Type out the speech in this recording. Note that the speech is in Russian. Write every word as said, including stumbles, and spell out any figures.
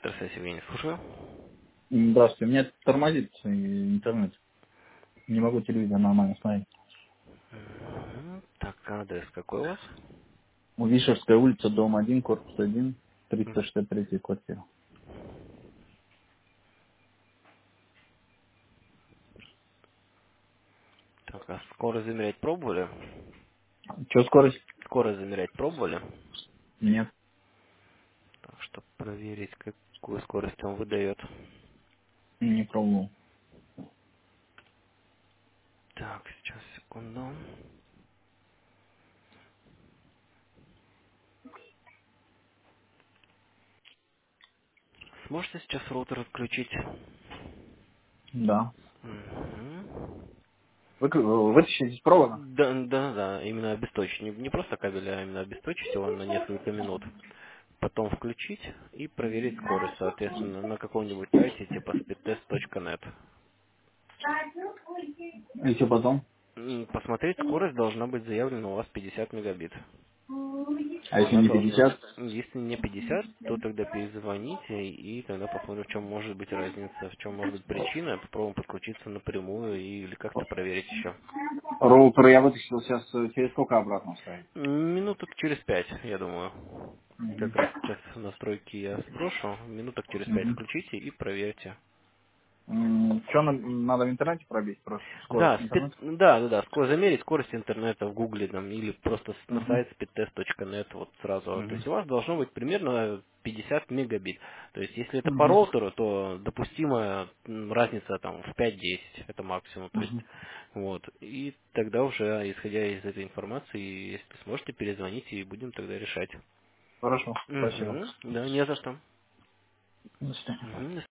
Здравствуйте, Евгений, слушаю. Здравствуйте. У меня тормозит э, интернет. Не могу телевизор нормально смотреть. Мгм. Так, адрес какой у вас? У Вишерская улица, дом один, корпус один, М, триста шестьдесят три квартира. Так, а скорость замерять пробовали? Че, скорость? Скорость замерять пробовали? Нет, Так, чтобы проверить, какую скорость он выдает. не пробовал. Так, сейчас, секунду. Сможете сейчас роутер отключить? Да. Мгм. Вы, вытащите из провода? Да, да, да, именно обесточить. Не, не просто кабель, а именно обесточить его на несколько минут. Потом включить и проверить скорость, соответственно, на каком-нибудь сайте типа speedtest точка нет. И что потом? М, Посмотреть, скорость должна быть заявлена у вас пятьдесят мегабит. А если Она не должна быть. пятьдесят? Если не пятьдесят, то тогда перезвоните и тогда посмотрим, в чем может быть разница, в чем может быть причина. Попробуем подключиться напрямую или как-то проверить еще. Роутер я вытащил сейчас э, через сколько обратно ставить? Минуток через пять, я думаю. Мгм. Как раз сейчас настройки я сброшу. Минуток через пять Мгм. включите и проверьте. Что надо в интернете пробить? Просто скорость Да, спид... интернета? да, да, да, скорость замерить скорость интернета в гугле там, или просто с- на Угу. сайт speedtest точка нет вот сразу. То Угу. есть у вас должно быть примерно пятьдесят мегабит. То есть если это по Угу. роутеру, то допустимая м, разница там в пять-десять, это максимум. То есть Угу. вот. И тогда уже, исходя из этой информации, если сможете, перезвоните и будем тогда решать. Хорошо, спасибо. Угу. Да, не за что. До свидания. Мгм.